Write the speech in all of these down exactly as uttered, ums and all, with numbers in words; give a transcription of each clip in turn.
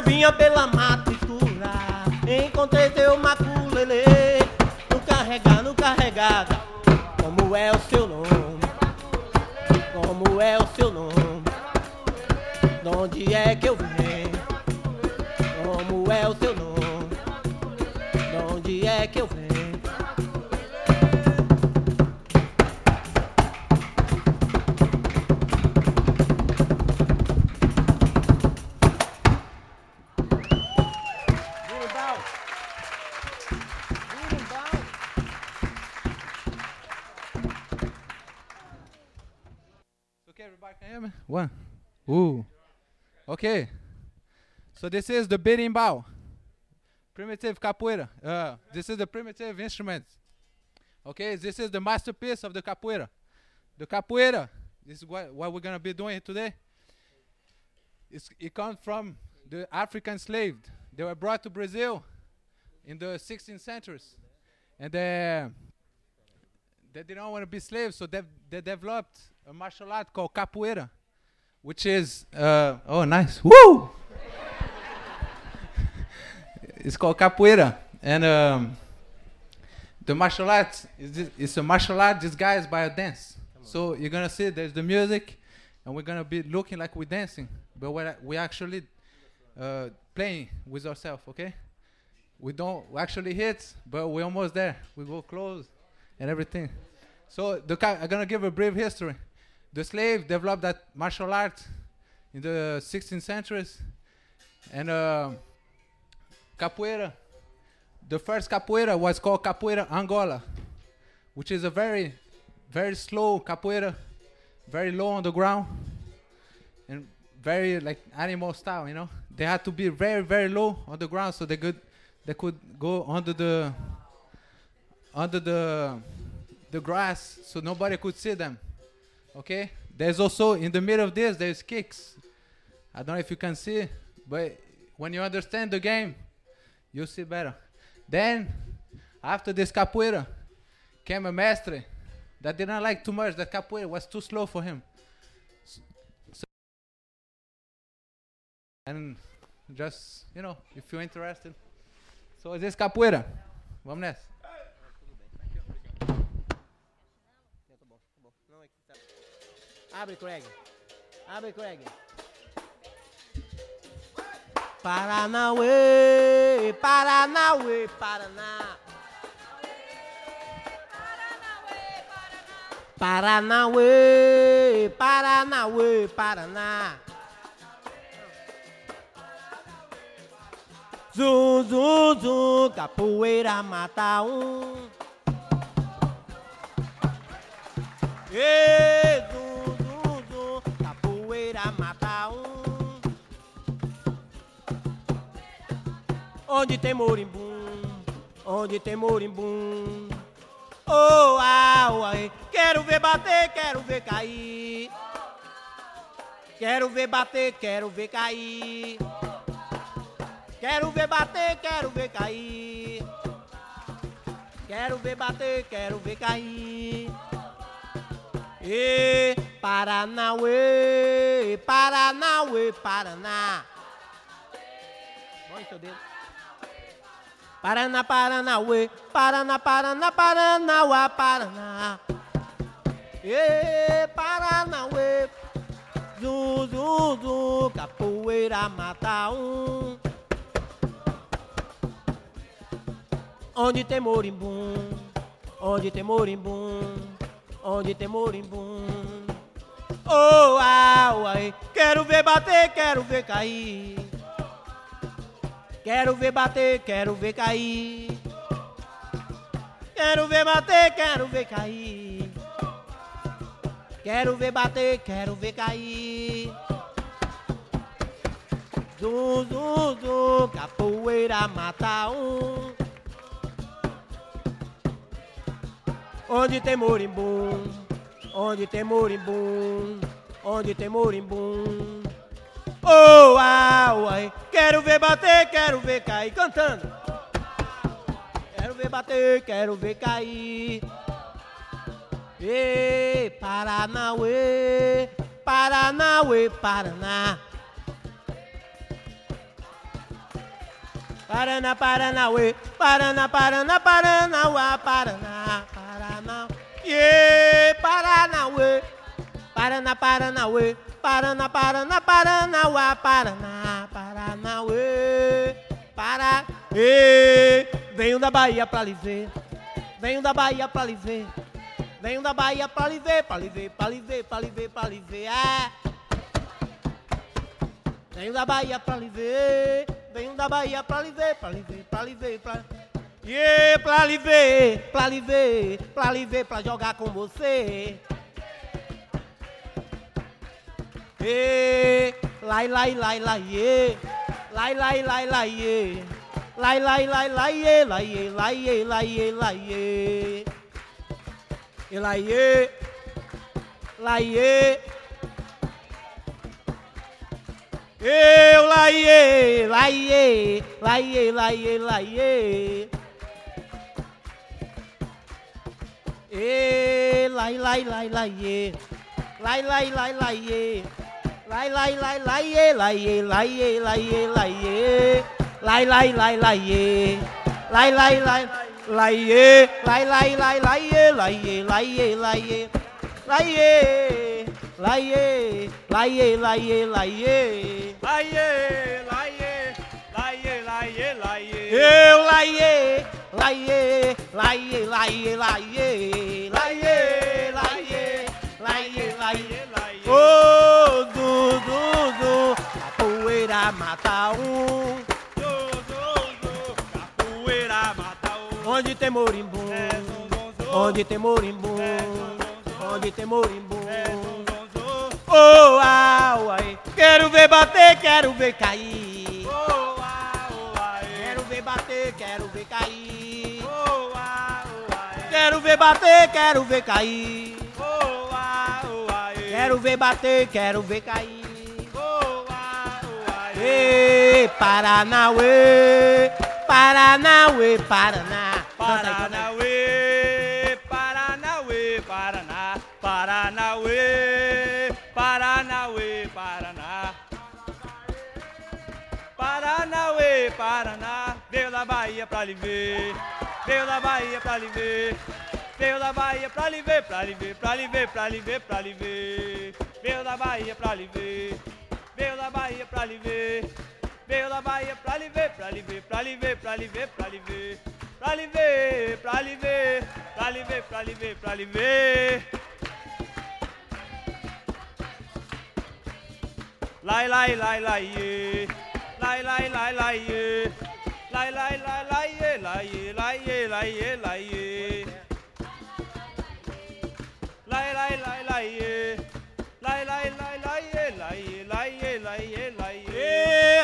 Vinha pela mata escura, encontrei teu maculelê. No carregar, no carregada, como é o seu nome? Como é o seu nome? De onde é que eu venho? Como é o seu nome? De onde é que eu venho? One. Ooh. Okay. So this is the berimbau. Primitive capoeira. Uh, this is the primitive instrument. Okay, this is the masterpiece of the capoeira. The capoeira, this is what, what we're going to be doing today. It's, it comes from the African slaves. They were brought to Brazil in the sixteenth centuries. And they, they didn't want to be slaves, so they, they developed a martial art called capoeira, which is, uh, oh, nice. Woo! It's called capoeira. And um, the martial art, is it's a martial art disguised by a dance. So you're going to see there's the music, and we're going to be looking like we're dancing, but we're, we're actually uh, playing with ourselves, okay? We don't actually hit, but we're almost there. We go close and everything. So the ca- I'm going to give a brief history. The slave developed that martial art in the sixteenth centuries. And uh, capoeira, the first capoeira was called capoeira Angola, which is a very, very slow capoeira, very low on the ground, and very like animal style, you know. They had to be very, very low on the ground so they could, they could go under the, under the, the grass so nobody could see them. Okay, there's also in the middle of this there's kicks. I don't know if you can see, but when you understand the game, you'll see better. Then, after this capoeira, came a mestre that didn't like too much. That capoeira was too slow for him. So, so and just, you know, if you're interested. So this capoeira. Vamos nessa. Abre, Craig. Abre, Craig. Paranauê, Paranauê, Paraná. Paranauê, Paranauê, Paraná. Zum, zum, zum, capoeira mata um. Ei, zum, zum, zum, capoeira mata um. Onde tem morimbum, onde tem morimbum. Oh, ah, uai. Quero ver bater, quero ver cair. Quero ver bater, quero ver cair. Quero ver bater, quero ver cair. Quero ver bater, quero ver cair. E Paranauê, Paranauê, Paraná. Põe seu dedo. Paraná, Paranauê, Paraná, Paraná, Paranauá, Paraná. E Paranauê, zum, zum, zum, capoeira mata um. Onde tem morimbum, onde tem morimbum, onde tem morimbum. Oh, ah, uai. Quero ver bater, quero ver cair. Quero ver bater, quero ver cair. Quero ver bater, quero ver cair. Quero ver bater, quero ver cair. Zum, zum, zum, capoeira mata um. Onde tem morimbum, onde tem morimbum, onde tem morimbum. Oh, ah, uai. Quero ver bater, quero ver cair. Cantando. Quero ver bater, quero ver cair. Ei, Paranauê, Paranauê, Paraná. Paraná, Paranauê, Paraná, Paraná, Paranauá, Paraná, Paraná, yeah, Paranauê, Paraná, Paranauê, Paraná, Paraná, Paranauá, Paraná, Paranauê, Pará, e venho da Bahia pra lhe ver, venho da Bahia pra lhe ver, venho da Bahia pra lhe ver, pra lhe ver, pra lhe ver, pra lhe ver, pra lhe ver, ah. Venho da Bahia pra lhe ver, venho da Bahia pra lhe ver, pra lhe ver, pra lhe ver, pra... Yeah, pra lhe ver, pra lhe ver, pra lhe ver, pra jogar com você. E lai, lai, lai, lai, yeah. Lai, lai, lai, lai, yeah. Lai, lai, lai, lai, yeah. Lai, yeah, lai, yeah, lai, yeah, lai, yeah. E lai, yeah. Lai, yeah. Eu laiê, laiê, laiê, laiê, laiê. E lai, lai, lai, laiê. Lai, lai, lai, laiê. Lai, lai, lai, laiê, laiê, laiê, laiê, laiê. Lai, lai, lai, laiê. Lai, lai, lai, laiê. Lai, lai, lai, laiê, laiê, laiê, laiê. Laiê. Laiê, laiê, laiê, laiê. Laiê, laiê, laiê, laiê, laiê. Eu laiê, laiê, laiê, laiê, laiê. Laiê, laiê, laiê, laiê, laiê. Ô, du, du, du, capoeira mata um. Du, du, du, capoeira mata um. Onde tem morimbum, É, zum, zum, zum. onde tem morimbum, É, zum, zum, zum. onde tem morimbum. É, zum, zum, zum. Oh, ah, uai. Quero ver bater, quero ver cair. Oh, ah, oh, aê. Quero ver bater, quero ver cair. Oh, ah, oh, aê. Quero ver bater, quero ver cair. Oh, ah, oh, aê. Quero ver bater, quero ver cair. Oh, ah, oh, aê. Ê, Paranauê, Paranauê, Paraná. Paranauê, Paranauê, Paraná. Paranauê, Paranauê, Paraná. Paranauê, Paraná. Veio da Bahia pra lhe ver. Veio da Bahia pra lhe ver. Veio da Bahia pra lhe ver, pra lhe ver, pra lhe ver, pra lhe ver, pra lhe ver. Veio da Bahia pra lhe ver. Veio da Bahia pra lhe ver. Veio da Bahia pra lhe ver, pra lhe ver, pra lhe ver, pra lhe ver, pra lhe ver. Pra lhe ver, pra lhe ver, pra lhe ver, pra lhe ver, pra lhe ver. Lai, lai, lai, lai, ye. Lai, lai, lai, lai, ye. Lai, lai, lai, lai, ye. Lai, ye, lai, ye, lai, ye, lai, ye. Lai, lai, lai, lai, ye. Lai, lai, lai, lai, ye. Lai, ye, lai, ye, lai, ye, lai, ye.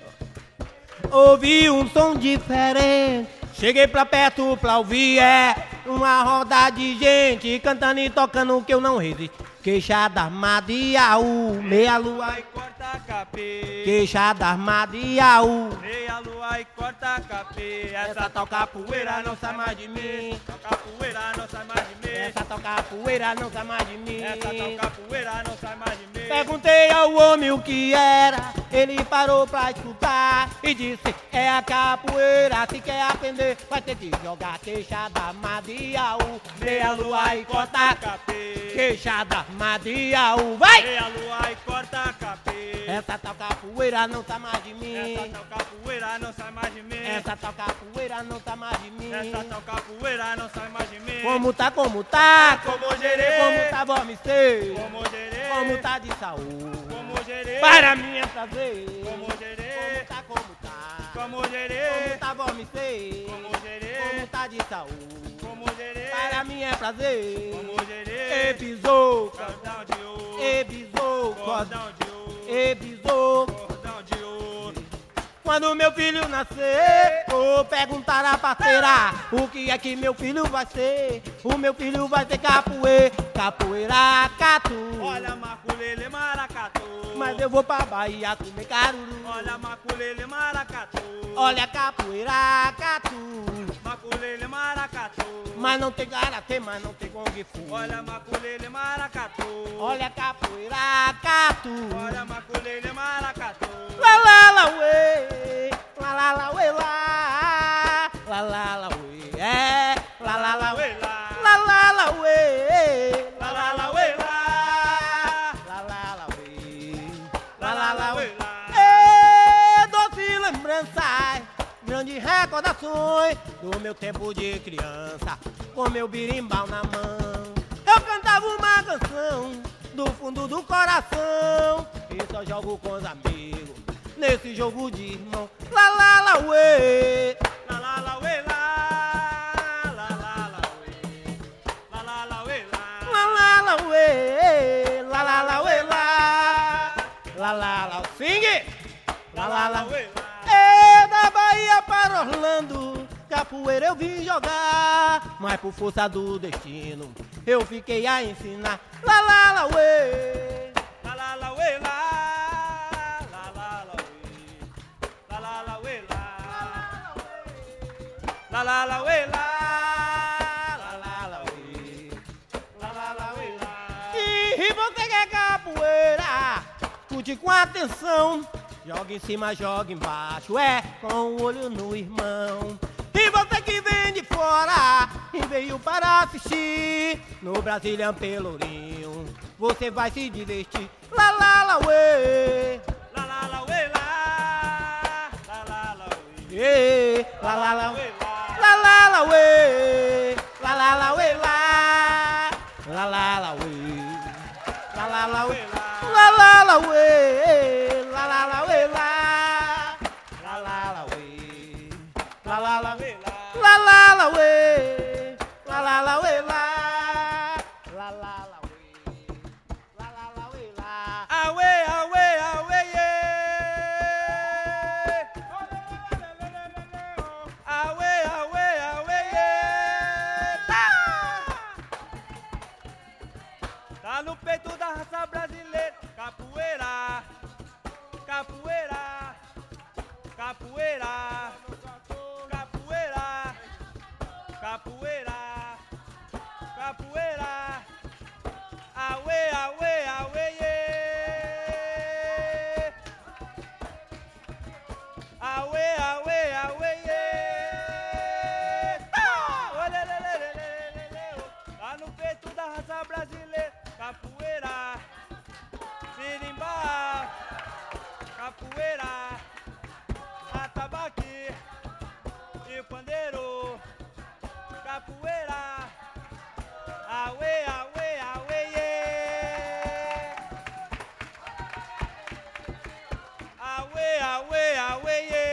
Ouvi um som diferente, cheguei pra perto pra ouvir, é uma roda de gente cantando e tocando que eu não resisti. Queixada armada e aú, meia lua Ai, corta capê. queixada armada e aú. Meia lua e corta capê. Essa toca poeira não sai mais de mim. Toca poeira não sai mais de mim. Essa toca poeira não sai mais de mim. Essa toca poeira não sai mais de mim. Perguntei ao homem o que era, ele parou pra escutar e disse: é a capoeira, se quer aprender vai ter que jogar queixada armada e aú. Meia lua e corta capê. queixada armada e aú. Vai! Meia lua e corta capê. Essa toca poeira não tá mais de mim. Essa toca poeira não sai mais de mim. Essa toca poeira não tá mais de mim. Essa toca poeira não sai mais de mim. Como tá, como tá? Como gerê. Como tá, vamos ser? Como gerê. Como tá de saúde? Como gerê. Para mim é prazer. Como gerê. Como tá, como tá? Como gerê. Como tá, vamos ser? Como gerê. Como tá de saúde? Como gerê. Para mim é prazer. Como gerê. E pisou, Cordão de ouro. e pisou, Cordão de ouro. e pisou. Cordão de ouro. Quando meu filho nascer, vou perguntar à parceira o que é que meu filho vai ser. O meu filho vai ser capoeira, capoeira catu. Olha maculele maracatu. Mas eu vou pra Bahia comer caruru. Olha maculele maracatu. Olha capoeira catu. Maculele maracatu. Mas não tem karatê, mas não tem kung fu. Olha maculele maracatu. Olha capoeira catu. Olha maculele maracatu. Lá lá lá uê, lá lá lá uê lá, lá lá lá uê, é, lá lá lá uê lá, lá lá lá uê, lá lá lá uê lá, lá lá lá uê, lá lá lá uê lá. Ê, doce lembranças, grandes recordações do meu tempo de criança, com meu birimbau na mão. Eu cantava uma canção do fundo do coração e só jogo com os amigos nesse jogo de irmão. Lá lá lá uê, lá lá lá uê lá, lá lá lá uê, lá lá lá uê lá, lá lá lá uê, lá lá lá uê lá, lá lá lá sing, lá lá lá uê lá. É da Bahia para Orlando, capoeira eu vim jogar, mas por força do destino eu fiquei a ensinar. Lá lá lá uê, lá lá lá uê lá, lá lá lá uê, lá lá lá uê lá, lá lá lá uê lá, lá lá lá uê, lá lá lá uê lá. E você que é capoeira, escute com atenção, joga em cima, joga embaixo, é com o olho no irmão. E você que vem de fora e veio para assistir no Brasilian Pelourinho, você vai se divertir. Lá lá lá uê, lá lá lá uê lá, lá lá lá uê, lá lá lá uê lá, lá lá lá uê, lá lá lá uê lá, lá lá lá uê, lá lá lá uê lá, lá lá lá uê, lá lá lá uê lá, lá lá lá uê, lá lá lá uê lá, lá lá lá uê, lá lá lá uê lá, lá lá lá uê, lá lá lá uê lá. Auê, auê, auê, auê, auê, auê, tá no peito da raça brasileira, capoeira, capoeira, capoeira, capoeira, capoeira, capoeira, auê, auê, auê, auê, auê, auê, tá no peito da raça brasileira, capoeira, sirimbau, capoeira, atabaque e pandeiro, capoeira, auê, auê, auê, auê, auê, auê,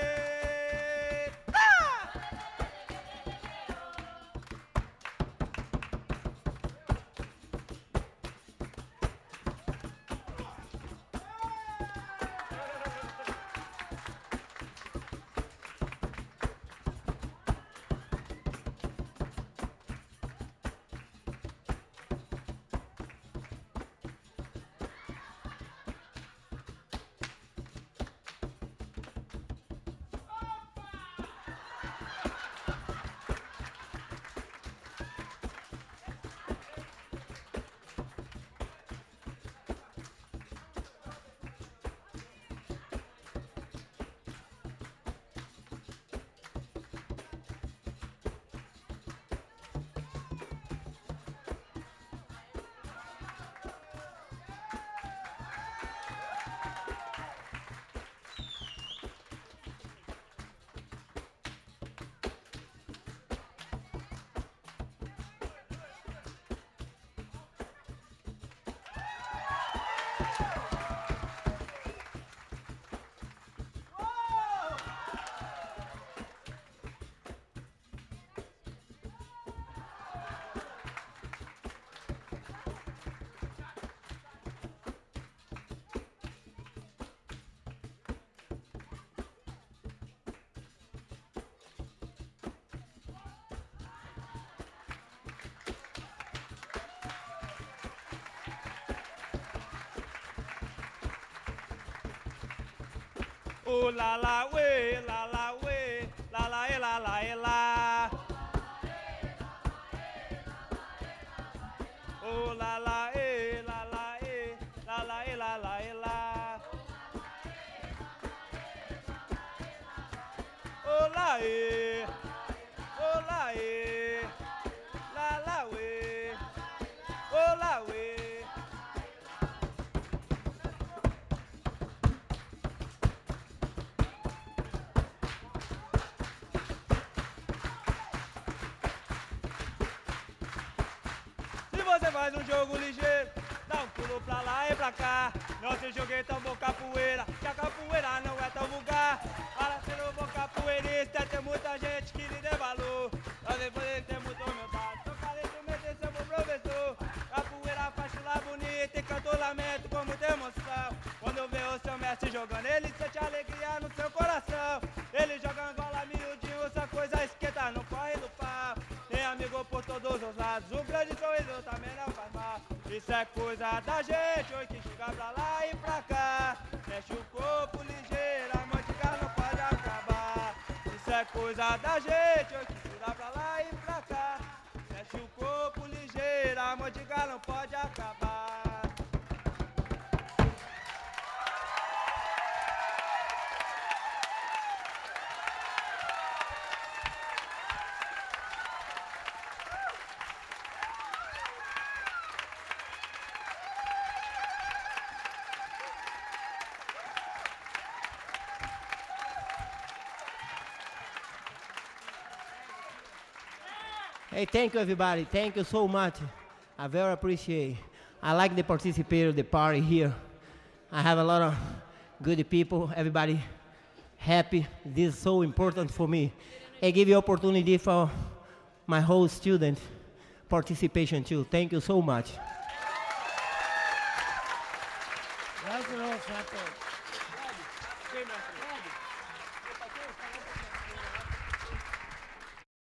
oh la la way, la la way, la la e la la e la. Oh la la e, la la e, la la e la la e la. Olá, e. Olá, e. Lá, lá, uê. Olá, uê. Se você faz um jogo ligeiro, dá um pulo pra lá e pra cá. Não se joguei tão bom capoeira, que a capoeira não é tão vulgar. Para ser um bom capoeirista, tem muita gente que lhe dê valor. Nós depois tem muito humildade, tocar instrumento e ser bom professor. Capoeira faz lá bonita e canta o lamento com muita emoção. Quando vê o seu mestre jogando, ele sente alegria no seu coração. Ele joga Angola miudinho, essa coisa esquenta, não corre do pau. Tem amigo por todos os lados, o grande sorriso também não faz mal. Isso é coisa da gente, oi que chega pra lá e pra cá. Mexe o corpo ligeiro, a mantiga não pode acabar. Isso é coisa da gente, oi que chega pra lá e pra cá. Mexe o corpo ligeiro, a mantiga não pode acabar. Hey, thank you everybody. Thank you so much. I very appreciate. I like the participate of the party here. I have a lot of good people. Everybody happy. This is so important for me. I give you opportunity for my whole student participation too. Thank you so much.